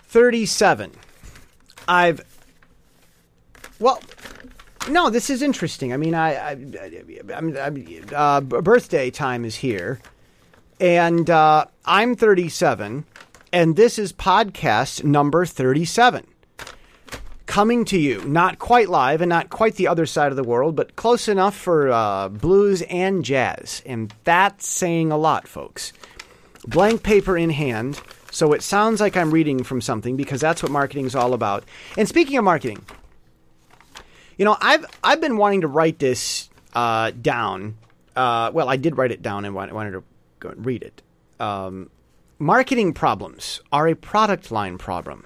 37. No, this is interesting. I mean, birthday time is here, and I'm 37, and this is podcast number 37. Coming to you, not quite live and not quite the other side of the world, but close enough for blues and jazz. And that's saying a lot, folks. Blank paper in hand, so it sounds like I'm reading from something because that's what marketing is all about. And speaking of marketing, you know, I've been wanting to write this down. Well, I did write it down and wanted to go and read it. Marketing problems are a product line problem.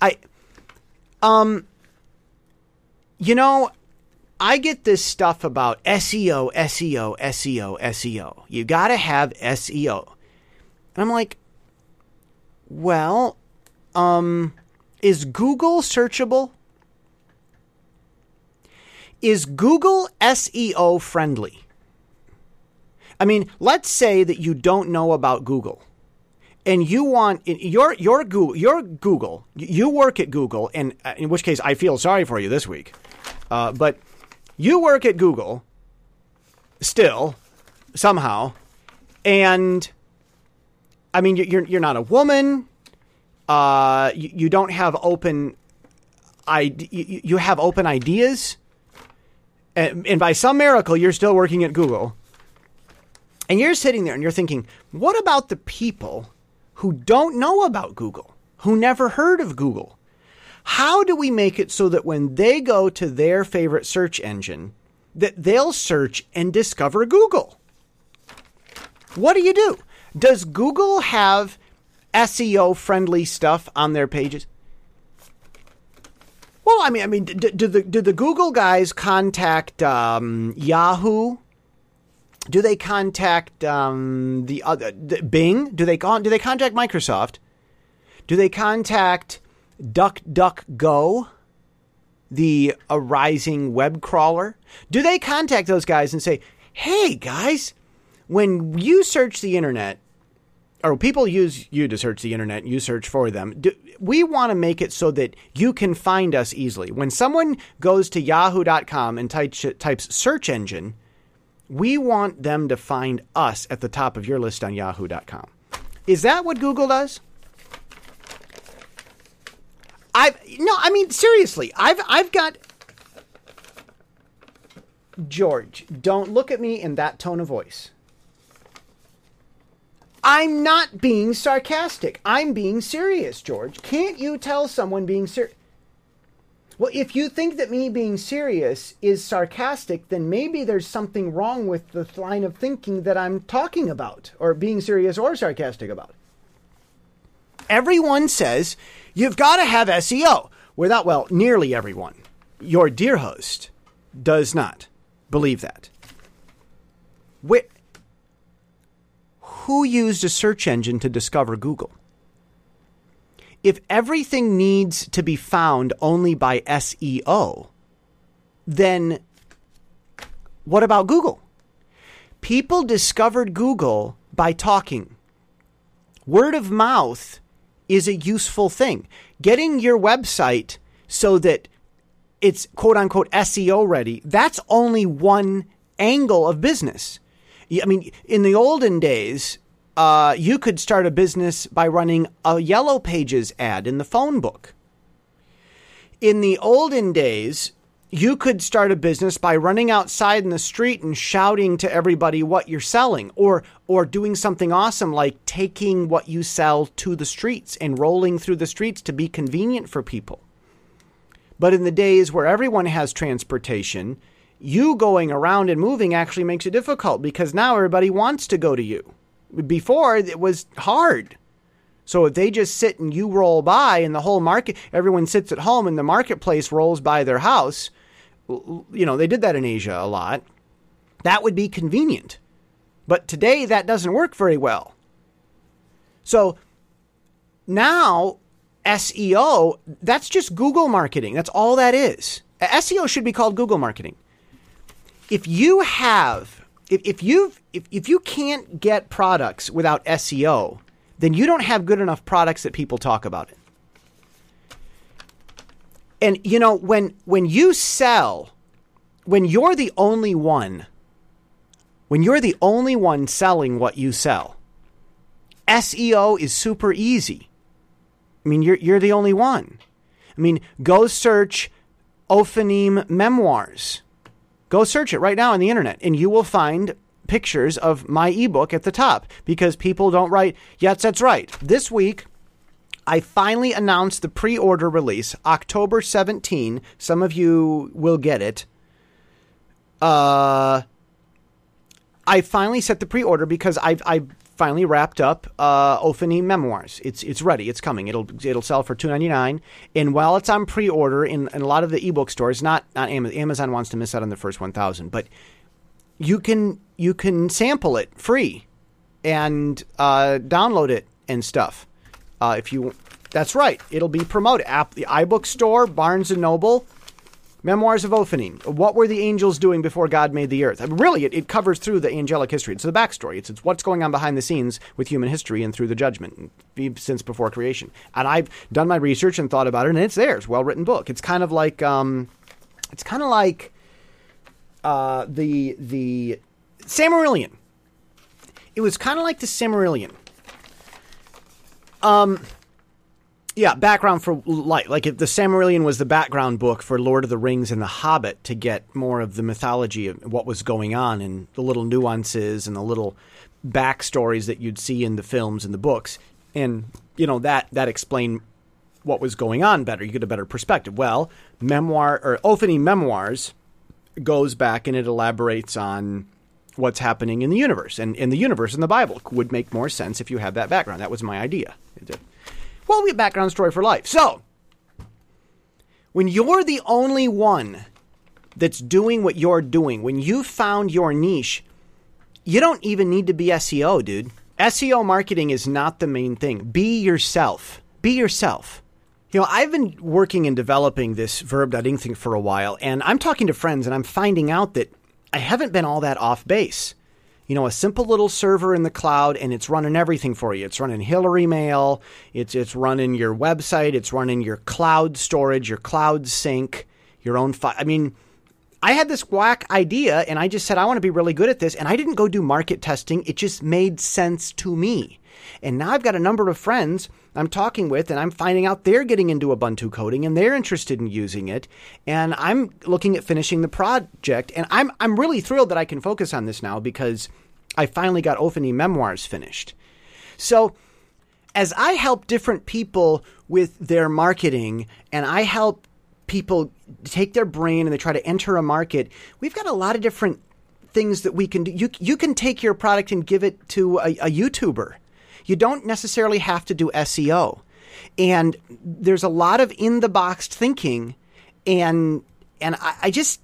You know, I get this stuff about SEO. You got to have SEO. And I'm like, well, is Google searchable? Is Google SEO friendly? I mean, let's say that you don't know about Google. And you want your Google, you work at Google, and in which case I feel sorry for you this week. But you work at Google still, somehow, and I mean you're not a woman. You don't have open you have open ideas, and by some miracle you're still working at Google. And you're sitting there and you're thinking, what about the people who don't know about Google, who never heard of Google? How do we make it so that when they go to their favorite search engine, that they'll search and discover Google? What do? Does Google have SEO-friendly stuff on their pages? Well, I mean, do the Google guys contact Yahoo? Do they contact Bing? Do they contact Microsoft? Do they contact DuckDuckGo, the rising web crawler? Do they contact those guys and say, "Hey guys, when you search the internet, or people use you to search the internet, and you search for them, we want to make it so that you can find us easily. When someone goes to yahoo.com and types search engine, we want them to find us at the top of your list on yahoo.com." Is that what Google does? Seriously, I've got George, don't look at me in that tone of voice. I'm not being sarcastic. I'm being serious, George. Can't you tell someone being serious? Well, if you think that me being serious is sarcastic, then maybe there's something wrong with the line of thinking that I'm talking about, or being serious or sarcastic about. Everyone says you've got to have SEO. Nearly everyone. Your dear host does not believe that. Who used a search engine to discover Google? If everything needs to be found only by SEO, then what about Google? People discovered Google by talking. Word of mouth is a useful thing. Getting your website so that it's quote unquote SEO ready, that's only one angle of business. I mean, in the olden days, you could start a business by running a Yellow Pages ad in the phone book. In the olden days, you could start a business by running outside in the street and shouting to everybody what you're selling, or doing something awesome like taking what you sell to the streets and rolling through the streets to be convenient for people. But in the days where everyone has transportation, you going around and moving actually makes it difficult because now everybody wants to go to you. Before, it was hard. So if they just sit and you roll by and the whole market, everyone sits at home and the marketplace rolls by their house, you know, they did that in Asia a lot. That would be convenient. But today that doesn't work very well. So now SEO, that's just Google marketing. That's all that is. SEO should be called Google marketing. If you can't get products without SEO, then you don't have good enough products that people talk about it. And, you know, when you sell, when you're the only one selling what you sell, SEO is super easy. I mean, you're the only one. I mean, go search Ophanim Memoirs. Go search it right now on the internet, and you will find pictures of my ebook at the top, because people don't write, yes, that's right. This week, I finally announced the pre-order release, October 17. Some of you will get it. I finally set the pre-order because I finally wrapped up Ophanim Memoirs. It's ready. It's coming. It'll sell for $2.99. And while it's on pre-order in a lot of the ebook stores, not Amazon. Amazon wants to miss out on the first 1,000, but you can sample it free and download it and stuff. If you, that's right. It'll be promoted. The iBook Store, Barnes and Noble, Memoirs of Ophanim. What were the angels doing before God made the earth? I mean, really, it covers through the angelic history. It's the backstory. It's what's going on behind the scenes with human history and through the judgment since before creation. And I've done my research and thought about it, and it's there. It's a well-written book. It's kind of like the Silmarillion. It was kind of like the Silmarillion. Yeah, background for light. Like if the Silmarillion was the background book for Lord of the Rings and The Hobbit, to get more of the mythology of what was going on and the little nuances and the little backstories that you'd see in the films and the books. And, you know, that explained what was going on better. You get a better perspective. Well, Ophanim Memoirs goes back and it elaborates on what's happening in the universe. And in the universe in the Bible would make more sense if you had that background. That was my idea. Well, we have background story for life. So, when you're the only one that's doing what you're doing, when you've found your niche, you don't even need to be SEO, dude. SEO marketing is not the main thing. Be yourself. Be yourself. You know, I've been working and developing this verb.ing thing for a while, and I'm talking to friends, and I'm finding out that I haven't been all that off base. You know, a simple little server in the cloud, and it's running everything for you. It's running Hillary Mail. It's running your website. It's running your cloud storage, your cloud sync, your own file. I mean, I had this whack idea, and I just said, I want to be really good at this. And I didn't go do market testing. It just made sense to me. And now I've got a number of friends I'm talking with, and I'm finding out they're getting into Ubuntu coding, and they're interested in using it. And I'm looking at finishing the project. And I'm really thrilled that I can focus on this now, because I finally got Ophanim Memoirs finished. So as I help different people with their marketing, and I help people take their brain and they try to enter a market, we've got a lot of different things that we can do. You can take your product and give it to a YouTuber. You don't necessarily have to do SEO. And there's a lot of in-the-box thinking, and I just,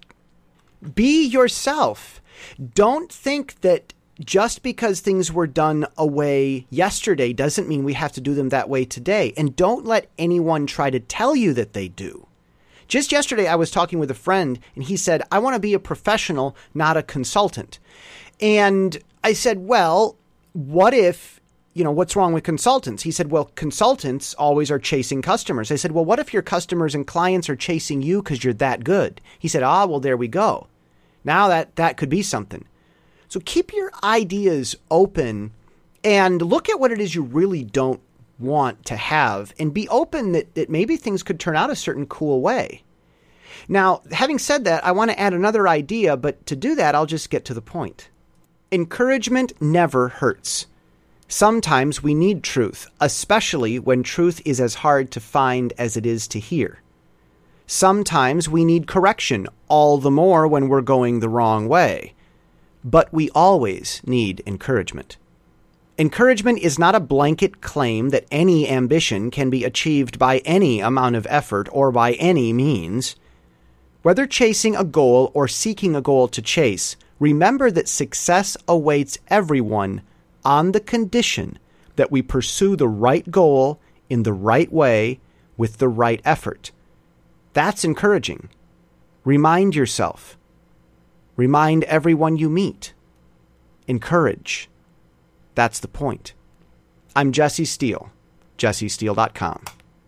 be yourself. Don't think that just because things were done a way yesterday doesn't mean we have to do them that way today. And don't let anyone try to tell you that they do. Just yesterday, I was talking with a friend, and he said, I want to be a professional, not a consultant. And I said, well, what if, you know, what's wrong with consultants? He said, well, consultants always are chasing customers. I said, well, what if your customers and clients are chasing you because you're that good? He said, well, there we go. Now that could be something. So keep your ideas open and look at what it is you really don't want to have, and be open that maybe things could turn out a certain cool way. Now, having said that, I want to add another idea, but to do that, I'll just get to the point. Encouragement never hurts. Sometimes we need truth, especially when truth is as hard to find as it is to hear. Sometimes we need correction, all the more when we're going the wrong way. But we always need encouragement. Encouragement is not a blanket claim that any ambition can be achieved by any amount of effort or by any means. Whether chasing a goal or seeking a goal to chase, remember that success awaits everyone on the condition that we pursue the right goal in the right way with the right effort. That's encouraging. Remind yourself. Remind everyone you meet. Encourage. That's the point. I'm Jesse Steele, jessesteele.com.